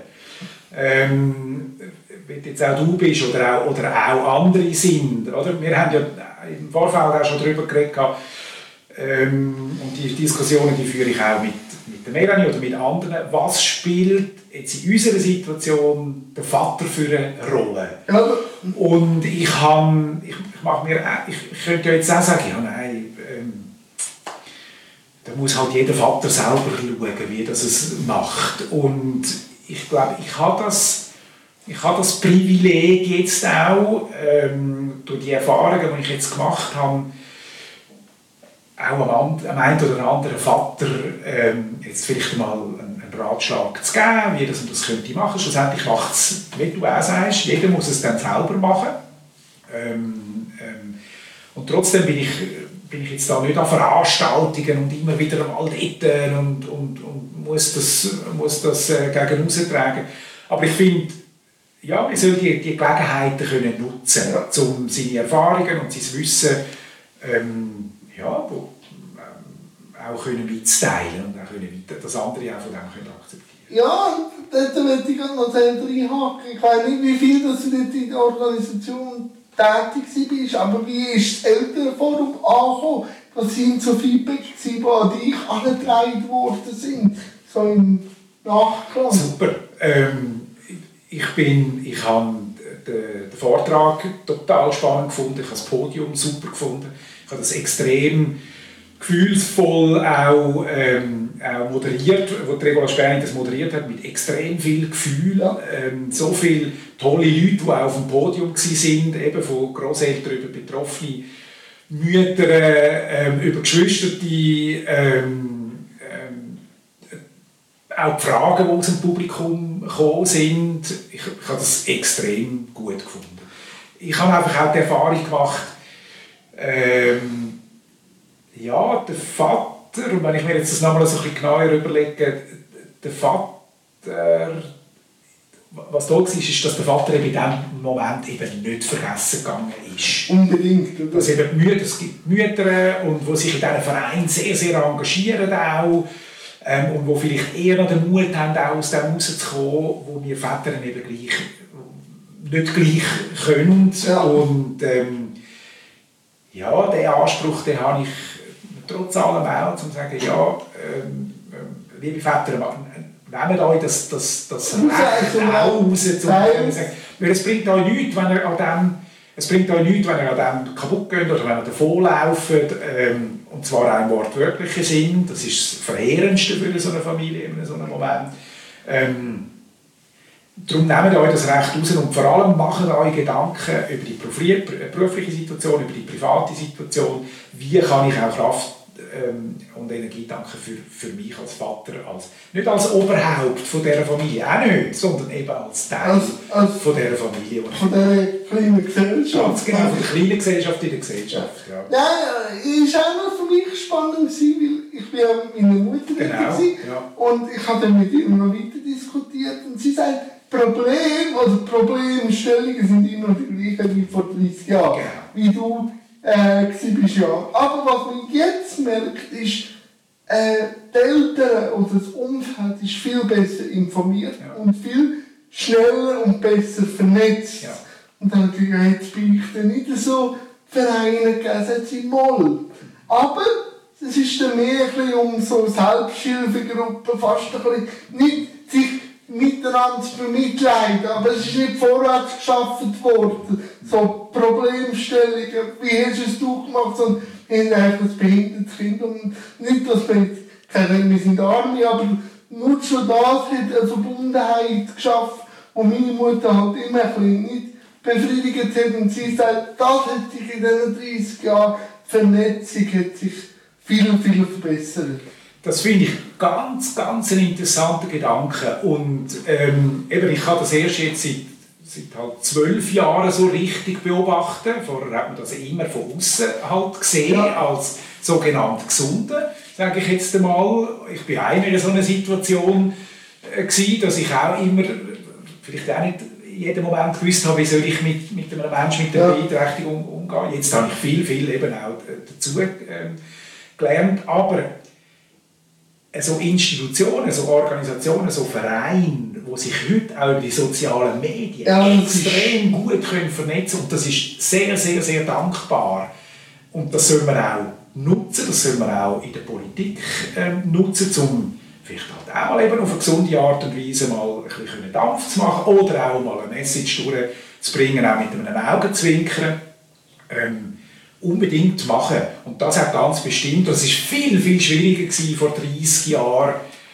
Wenn jetzt auch du bist oder auch andere sind. Oder? Wir haben ja im Vorfeld auch schon darüber geredet. Und die Diskussionen die führe ich auch mit der Melanie oder mit anderen. Was spielt jetzt in unserer Situation der Vater für eine Rolle? Ja. Und ich könnte ja jetzt auch sagen, ja, nein, da muss halt jeder Vater selber schauen, wie das es macht. Und ich glaube, ich habe das Privileg jetzt auch, durch die Erfahrungen, die ich jetzt gemacht habe, auch am einen oder anderen Vater jetzt vielleicht mal einen Ratschlag zu geben, wie das könnte machen. Schlussendlich macht es, wie du auch sagst, jeder muss es dann selber machen. Und trotzdem bin ich jetzt da nicht an Veranstaltungen und immer wieder mal dort und muss das gegen raustragen. Aber ich finde, ja, man soll die Gelegenheiten können nutzen, um seine Erfahrungen und sein Wissen auch mitzuteilen und auch das andere auch von dem akzeptieren. Ja, dort möchte ich noch selber einhaken. Ich weiß nicht, wie viel du dort in der Organisation tätig warst, aber wie ist das Elternforum angekommen? Was sind so Feedback, die an dich angetragen worden sind? So im Nachklang. Super. Ich habe den Vortrag total spannend gefunden, ich habe das Podium super gefunden, ich habe das extrem gefühlsvoll auch moderiert, wo Regula Sperling das moderiert hat, mit extrem viel Gefühl. So viele tolle Leute, die auch auf dem Podium waren, eben von Grosseltern über betroffene Mütter, über Geschwister, auch die Fragen, die aus dem Publikum gekommen sind. Ich habe das extrem gut gefunden. Ich habe einfach auch die Erfahrung gemacht, der Vater, und wenn ich mir jetzt das nochmal so ein bisschen genauer überlege, der Vater, was da war, ist, dass der Vater eben in diesem Moment eben nicht vergessen gegangen ist. Unbedingt. Oder? Dass eben es gibt Mütter, und die sich in diesen Vereinen sehr, sehr engagieren auch, und die vielleicht eher noch den Mut haben, auch aus dem rauszukommen, wo wir Väter eben nicht gleich können. Ja. Und den Anspruch, den habe ich trotz allem auch, um zu sagen, liebe Väter, nehmt euch das Recht auch raus, um zu sagen, weil es bringt euch nichts, wenn ihr an dem kaputt geht oder wenn ihr davonlauft, und zwar auch im wortwörtlichen Sinn. Das ist das Verheerendste für so eine Familie in so einem Moment. Darum nehmt euch das Recht raus und vor allem macht euch Gedanken über die berufliche Situation, über die private Situation. Wie kann ich auch Kraft und Energie tanken für mich als Vater, nicht als Oberhaupt von dieser Familie, auch nicht, sondern eben als Teil von dieser Familie. Von dieser kleinen Gesellschaft. Ganz genau, von der kleinen Gesellschaft in der Gesellschaft. Ja, es war auch noch für mich spannend, weil ich war mit meiner Mutter war und ich habe dann mit ihr noch weiter diskutiert und sie sagt, Problemstellungen sind immer die gleichen wie vor 30 Jahren, wie du warst. Ja. Aber was man jetzt merkt, ist, die Eltern oder das Umfeld ist viel besser informiert und viel schneller und besser vernetzt. Ja. Und dann denke ich, jetzt bin ich dann nicht so Vereine gegeben, sie mal. Aber es ist dann mehr ein bisschen um so Selbsthilfegruppen, fast ein bisschen, nicht sich miteinander zu bemitleiden, aber es ist nicht vorwärts geschaffen worden. So Problemstellungen, wie hast du es gemacht, sondern wir haben eigentlich ein behindertes Kind und nicht, dass wir sind Arme, aber nur schon das hat eine Verbundenheit geschaffen, wo meine Mutter halt immer ein bisschen nicht befriedigt hat und sie sagt, das hat sich in diesen 30 Jahren, die Vernetzung hat sich viel verbessert. Das finde ich ganz ein interessanter Gedanke. Und eben, ich habe das erst jetzt seit halt 12 Jahren so richtig beobachten. Vorher hat man das immer von außen halt gesehen, als sogenannt Gesunde, sage ich jetzt einmal. Ich war auch in so einer Situation, dass ich auch immer, vielleicht auch nicht in jedem Moment gewusst habe, wie soll ich mit einem Menschen mit einer Beeinträchtigung umgehen. Jetzt habe ich viel eben auch dazu gelernt. Aber so Institutionen, so Organisationen, so Vereine, die sich heute auch über die sozialen Medien extrem gut vernetzen können. Und das ist sehr dankbar. Und das soll man auch nutzen, das soll man auch in der Politik nutzen, um vielleicht halt auch mal eben auf eine gesunde Art und Weise mal ein bisschen Dampf zu machen oder auch mal eine Message durchzubringen, auch mit einem Augenzwinkern. Unbedingt machen. Und das hat ganz bestimmt, das war viel schwieriger gewesen, vor 30 Jahren,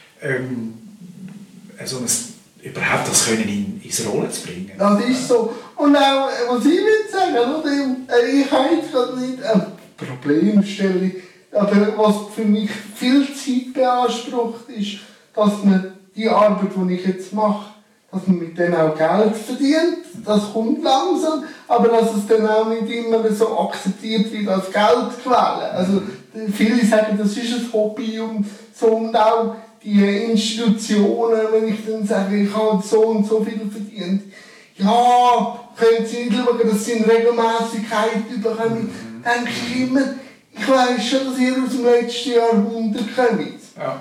überhaupt das können ins Rollen zu bringen. Das ist so. Und auch, was ich will sagen, ich habe jetzt gerade nicht eine Problemstellung, aber was für mich viel Zeit beansprucht, ist, dass man die Arbeit, die ich jetzt mache, dass man mit denen auch Geld verdient. Das kommt langsam, aber dass es dann auch nicht immer so akzeptiert wird als Geldquelle. Also viele sagen, das ist ein Hobby und so, und auch die Institutionen, wenn ich dann sage, ich habe so und so viel verdient. Ja, können Sie nicht schauen, dass Sie in Regelmäßigkeit bekommen. Denke ich immer, ich weiss schon, dass ihr aus dem letzten Jahrhundert kommt. Ja.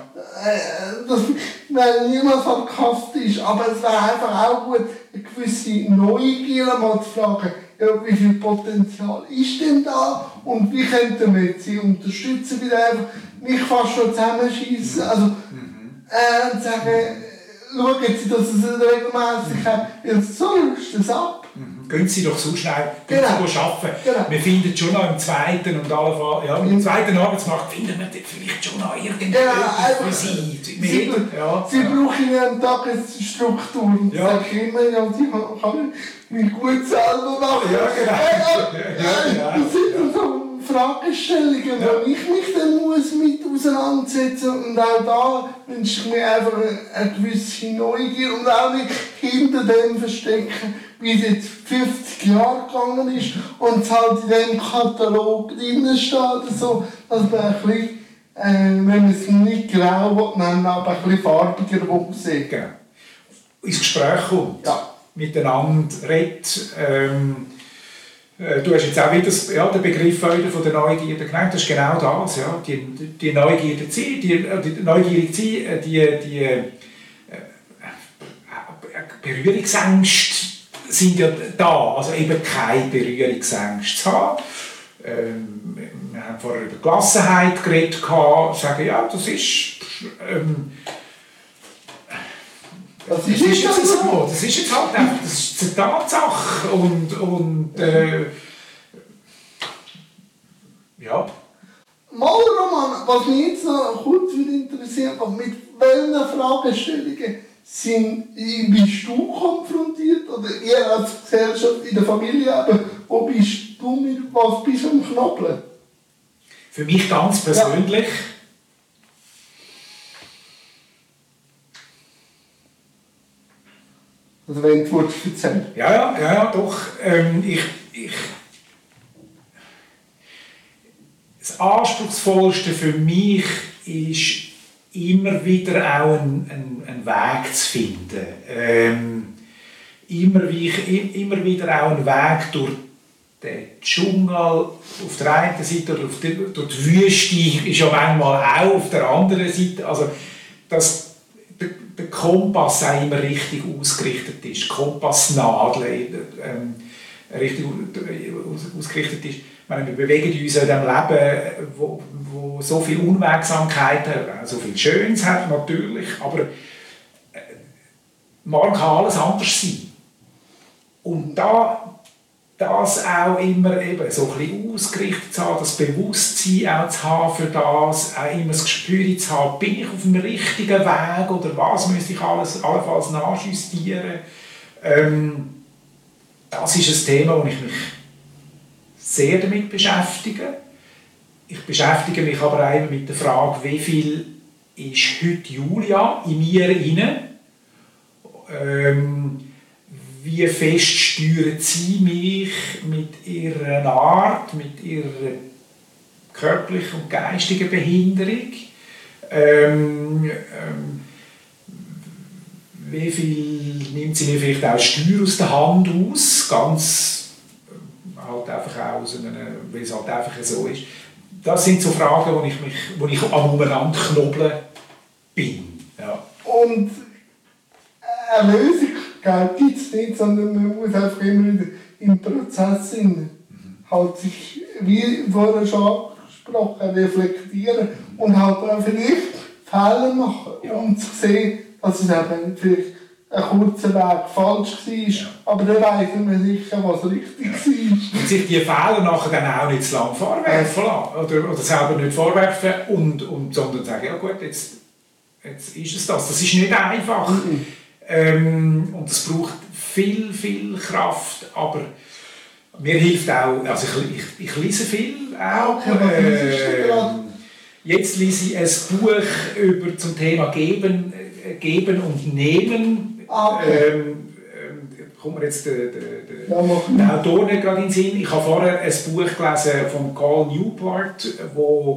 Das niemand sarkastisch, aber es wäre einfach auch gut, eine gewisse Neugier mal zu fragen, ja, wie viel Potenzial ist denn da und wie könnten wir sie unterstützen, wieder einfach nicht fast schon zusammenschießen, also sagen, schauen Sie, dass es regelmäßig hat, so löst es ab. Gehen Sie doch so schnell arbeiten. Genau. Wir finden schon noch im zweiten und im zweiten Arbeitsmarkt finden wir vielleicht schon noch irgendetwas für Sie. Sie brauchen einen Tag eine Struktur und sagen immer, Sie kann mich gut selber machen. Ja, genau. Das sind so Fragestellungen, wo ich mich dann mit auseinandersetzen muss. Und auch da wünsche ich mir einfach eine gewisse Neugier und auch nicht hinter dem verstecken, wie es jetzt 50 Jahre gegangen ist und es halt in diesem Katalog drin steht, so, dass man ein bisschen, wenn man es nicht grau nennen, aber ein bisschen farbiger aussehen. Genau. Ins Gespräch kommt, miteinander redet. Du hast jetzt auch wieder den Begriff von der Neugierde genannt, das ist genau das. Ja. Die Neugierde sein, die Berührungsängste sind ja da, also eben keine Berührungsängste zu haben. Wir haben vorher über Gelassenheit geredet, sagen, ja, das ist jetzt so. Das ist jetzt halt einfach, das ist eine Tatsache und ja. Mal, Roman, was mich jetzt noch kurz interessiert, mit welchen Fragestellungen bist du konfrontiert oder ihr als Gesellschaft in der Familie, aber wo bist du mit was bist du am Knoppeln? Für mich ganz persönlich. Also wenn du erzählen. Ja, doch. Das Anspruchsvollste für mich ist, immer wieder auch einen Weg zu finden. Immer wieder auch einen Weg durch den Dschungel auf der einen Seite oder durch die Wüste ist ja manchmal auch auf der anderen Seite. Also, dass der Kompass auch immer richtig ausgerichtet ist, die Kompassnadel richtig ausgerichtet ist. meine, wir bewegen uns in diesem Leben, wo so viel Unwegsamkeit hat, so viel Schönes hat natürlich, aber morgen kann alles anders sein. Und das auch immer eben so ein bisschen ausgerichtet zu haben, das Bewusstsein auch zu haben für das, auch immer das Gespür zu haben, bin ich auf dem richtigen Weg oder was müsste ich allenfalls nachjustieren. Das ist ein Thema, wo ich mich sehr damit beschäftige. Ich beschäftige mich aber auch mit der Frage, wie viel ist heute Julia in mir inne? Wie fest steuert sie mich mit ihrer Art, mit ihrer körperlichen und geistigen Behinderung? Wie viel nimmt sie mir vielleicht auch Steuer aus der Hand aus? Ganz halt einfach aus weil es halt einfach so ist. Das sind so Fragen, wo ich am Umeinander knobeln bin. Ja. Und eine Lösung gibt es nicht, sondern man muss einfach immer wieder im Prozess sein. Halt sich, wie vorher schon angesprochen, reflektieren und halt auch vielleicht Fehler machen, um zu sehen, dass es eben vielleicht ein kurzer Weg falsch war, aber dann weiss man sicher, was richtig war. Und sich die Fehler nachher dann auch nicht zu lange vorwerfen lassen, oder selber nicht vorwerfen, sondern sagen, ja gut, jetzt ist es das. Das ist nicht einfach. Und es braucht viel, viel Kraft, aber mir hilft auch, also ich lese viel auch. Jetzt lese ich ein Buch zum Thema Geben und Nehmen. Kommt mir jetzt der Autor nicht gerade in den Sinn. Ich habe vorher ein Buch gelesen von Cal Newport, wo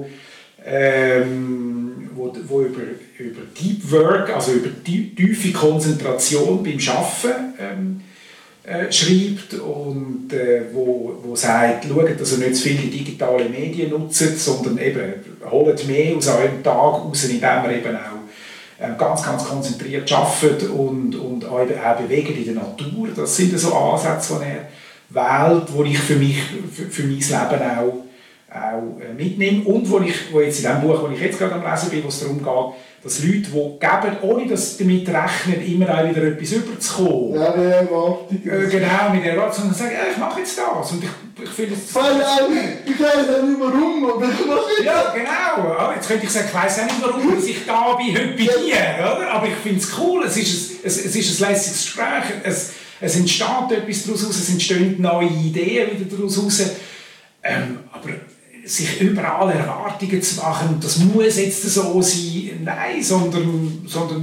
über Deep Work, also über tiefe Konzentration beim Arbeiten schreibt und wo sagt, schaut, dass ihr nicht zu viele digitale Medien nutzt, sondern eben holt mehr aus eurem Tag raus, indem ihr eben auch ganz, ganz konzentriert arbeitet und auch bewegt in der Natur. Das sind so Ansätze, die er wählt, die ich für mein Leben auch mitnehme. Und wo jetzt in dem Buch, das ich jetzt gerade am Lesen bin, wo es darum geht, dass Leute, die geben, ohne dass sie damit rechnen, immer auch wieder etwas überzukommen. Ja, die Erwartung. Genau, mit der Erwartung, sondern sagen, ja, ich mache jetzt das. Und ich finde es... Ich weiss auch nicht warum, aber ich mache es. Ja, genau. Jetzt könnte ich sagen, ich weiss auch nicht warum, dass ich da bin, heute bei dir. Oder? Aber ich finde es cool, es ist ein lässiges Gespräch. Es entsteht etwas daraus, es entstehen neue Ideen wieder daraus. Aber sich überall Erwartungen zu machen, das muss jetzt so sein, nein, sondern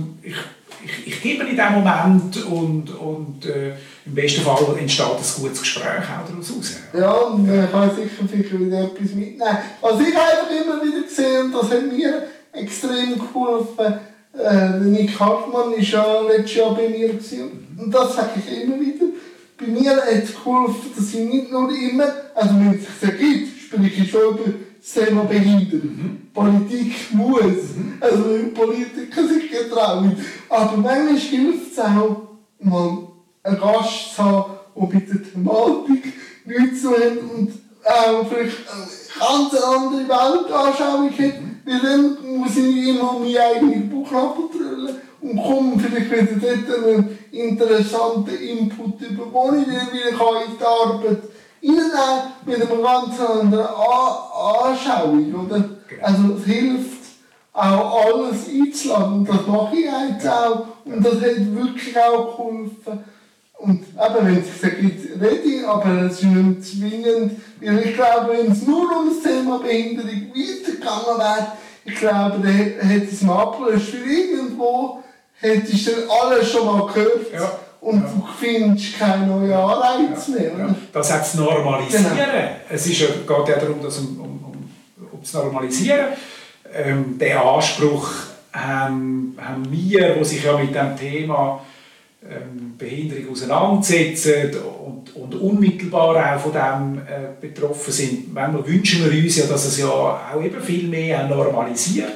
ich gebe in diesem Moment und im besten Fall entsteht ein gutes Gespräch auch daraus. Ja, und man kann sicher wieder etwas mitnehmen. Was ich einfach immer wieder sehe, und das hat mir extrem geholfen, Nick Hartmann war ja letztes Jahr bei mir und das sage ich immer wieder. Bei mir hat es geholfen, dass ich nicht nur immer, also wenn es sich ergibt, spreche ich schon über das Thema Behinderung. Politik muss. Also wenn Politiker sich getrauen. Aber manchmal hilft es auch, mal einen Gast zu haben, der mit der Thematik nichts zu tun hat und auch vielleicht eine ganz andere Weltanschauung hat. Weil dann muss ich nicht immer meinen eigenen Bauchnabel drüllen und komme vielleicht wieder dort einen interessanten Input über, wo ich dann wieder in die Arbeit reinnehmen mit einer ganz anderen Anschauung. Oder? Also es hilft auch alles einzuladen und das mache ich jetzt auch und das hat wirklich auch geholfen. Und eben, wenn es sich ergibt, rede ich, aber es ist nicht zwingend, weil ich glaube, wenn es nur um das Thema Behinderung weitergegangen wäre, ich glaube, dann hätte es mal abgelöst, für irgendwo hättest du alles schon mal gehört. Ja. Und du findest keine neuen Anreize mehr. Ja. Das hat zu normalisieren. Genau. Es geht ja darum, dass um zu normalisieren. Den Anspruch haben wir, die sich ja mit dem Thema Behinderung auseinandersetzen und unmittelbar auch von dem betroffen sind. Manchmal wünschen wir uns ja, dass es ja auch eben viel mehr normalisiert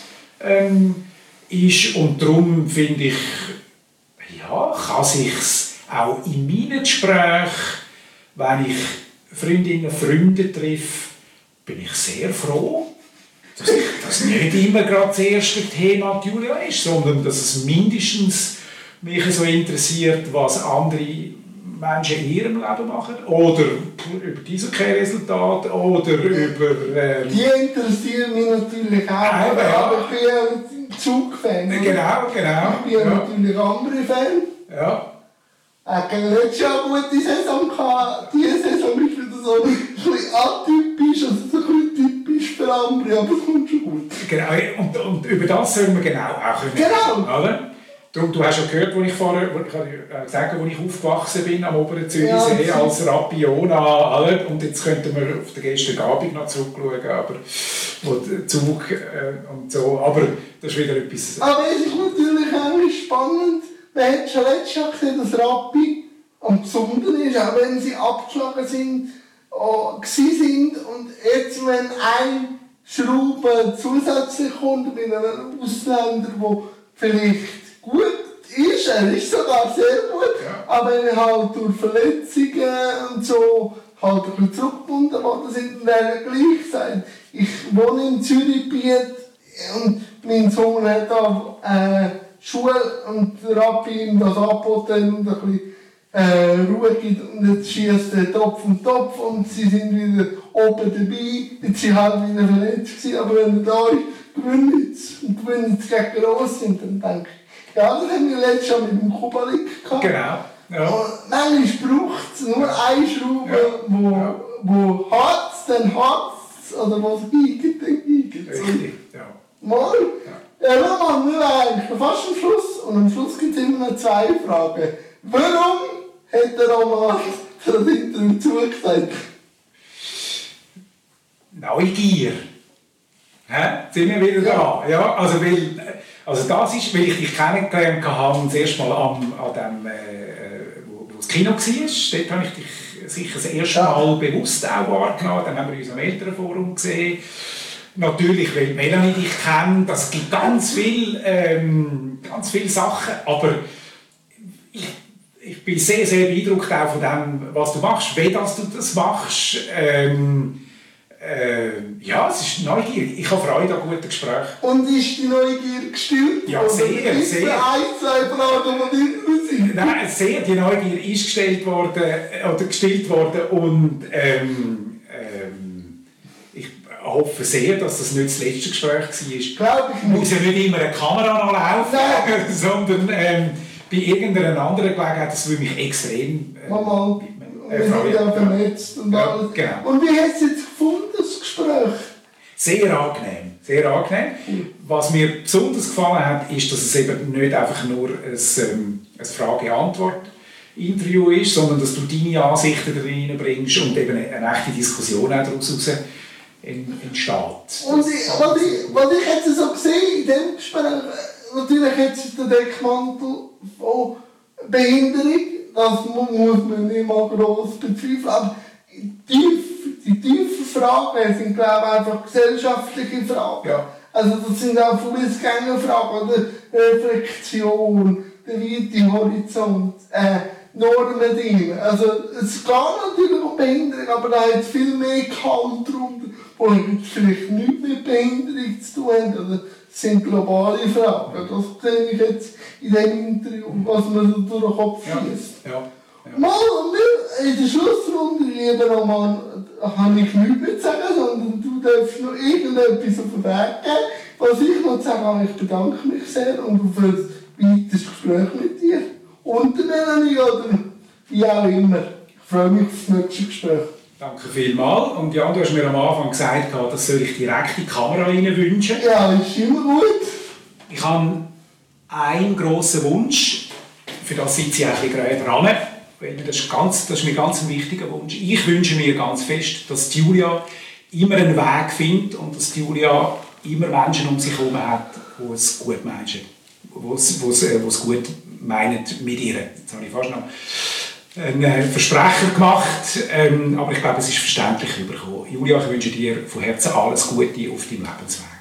ist. Und darum finde ich, ja, kann sich auch in meinen Gesprächen, wenn ich Freundinnen, Freunde treffe, bin ich sehr froh, dass das nicht immer gerade das erste Thema die Julia ist, sondern dass es mindestens mich so interessiert, was andere Menschen in ihrem Leben machen. Oder über diese Resultate oder über... Die interessieren mich natürlich auch, aber ich bin ja ein Zug-Fan. Genau. Ich bin ja natürlich andere Fan. Ja. Letztes Jahr eine gute Saison gehabt. Diese Saison ist wieder so ein bisschen atypisch, also so ein bisschen typisch für andere, aber es kommt schon gut. Genau, und über das sollen wir genau auch können. Genau. Oder? Du hast ja gehört, wo ich vorher gesagt habe, wo ich aufgewachsen bin, am oberen Zürichsee, als Rapiona. Und jetzt könnten wir auf den gestrigen Abend noch zurückschauen, aber wo der Zug und so. Aber das ist wieder etwas... Aber es ist natürlich auch spannend. Man hat schon letztes Jahr gesehen, dass Rappi am Gesunden ist, auch wenn sie abgeschlagen sind, und jetzt, wenn eine Schraube zusätzlich kommt bei einem Ausländer, der vielleicht gut ist, er ist sogar sehr gut, aber wenn er halt durch Verletzungen und so halt ein bisschen zurückgebunden worden sind, dann wäre er gleich sein. Ich wohne in Zürichbiet und mein Sohn hat da Schule und Rappi ihm das angeboten und ein bisschen Ruhe gibt und jetzt schießt der Topf und Topf und sie sind wieder oben dabei. Jetzt sind halt wieder verletzt gewesen, aber wenn er da ist, gewinnen jetzt gegen Gross und dann denke ich, ja, das haben wir letztes Jahr mit dem Kubalik gehabt. Genau. Ja. Und manchmal braucht es nur eine Schraube, wo hat es, dann hat es, oder wo es biegt, dann biegt es. Richtig, ja. Mal. Ja, schau mal, wir waren eigentlich fast am Schluss und am Schluss gibt es immer noch zwei Fragen. Warum hat der Roman das Interview zugesagt? Neugier. Sind wir wieder da? Ja, also das ist, weil ich dich kennengelernt habe, das erste Mal an dem, wo das Kino war. Dort habe ich dich sicher das erste Mal bewusst auch wahrgenommen. Dann haben wir uns am Elternforum gesehen. Natürlich, weil Melanie dich kennt, es gibt ganz viele Sachen, aber ich bin sehr, sehr beeindruckt auch von dem, was du machst, wie dass du das machst. Ja, es ist Neugier. Ich habe Freude an guten Gesprächen. Und ist die Neugier gestillt? Ja, sehr. Ein, zwei Fragen, die nicht sind. Nein, sehr. Die Neugier ist gestillt worden und ich hoffe sehr, dass das nicht das letzte Gespräch war. Glaube ich nicht. Muss ja nicht immer eine Kamera noch laufen, sondern bei irgendeiner anderen Gelegenheit, das würde mich extrem wir sind ja vernetzt und alles. Genau. Und wie hast du es jetzt gefunden, das Gespräch? Sehr angenehm, sehr angenehm. Was mir besonders gefallen hat, ist, dass es eben nicht einfach nur ein Frage-Antwort-Interview ist, sondern dass du deine Ansichten da reinbringst und eben eine echte Diskussion auch daraus entsteht. Und was ich jetzt so gesehen in diesem Gespräch, natürlich hat der Deckmantel von Behinderung, das muss man nicht mal gross bezweifeln, aber die tiefen Fragen sind, glaube ich, einfach gesellschaftliche Fragen. Ja. Also das sind auch Fußgängerfragen, oder Reflexion, der weite Horizont, Normen drin. Also es geht natürlich um Behinderung, aber da hat es viel mehr Gehalt drunter, die vielleicht nichts mit Behinderung zu tun haben. Oder es sind globale Fragen. Das sehe ich jetzt in dem Interview, was man so durch den Kopf schießt. Ja. Mal, und in der Schlussrunde, lieber Roman, habe ich nichts mehr zu sagen, sondern du darfst noch irgendetwas auf den Weg geben. Was ich noch sagen habe, ich bedanke mich sehr und auf ein weiteres Gespräch mit dir. Und der Melanie oder wie auch immer. Ich freue mich auf das nächste Gespräch. Danke vielmals. Und Jan, du hast mir am Anfang gesagt, das soll ich direkt in die Kamera wünschen. Ja, ist immer gut. Ich habe einen grossen Wunsch, für das sitze ich auch ein bisschen gerade dran. Das ist mir ganz ein wichtiger Wunsch. Ich wünsche mir ganz fest, dass Julia immer einen Weg findet und dass Julia immer Menschen um sich herum hat, die es gut meinen, die es gut meinen mit ihr. Jetzt habe ich fast noch einen Versprecher gemacht, aber ich glaube, es ist verständlich rübergekommen. Julia, ich wünsche dir von Herzen alles Gute auf deinem Lebensweg.